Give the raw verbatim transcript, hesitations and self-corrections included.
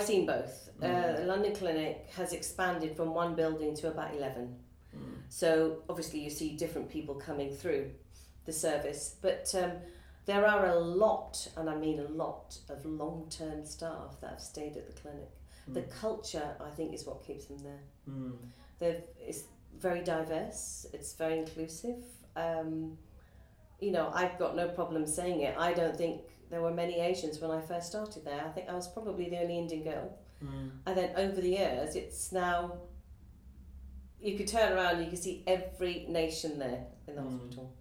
I've seen both. Mm. Uh, the London Clinic has expanded from one building to about eleven. Mm. So obviously you see different people coming through the service, but um, there are a lot, and I mean a lot, of long-term staff that have stayed at the clinic. Mm. The culture, I think, is what keeps them there. Mm. They've, it's very diverse, it's very inclusive. Um, you know, I've got no problem saying it. I don't think there were many Asians when I first started there. I think I was probably the only Indian girl. Mm. And then over the years, it's now, you could turn around and you can see every nation there in the Mm. hospital.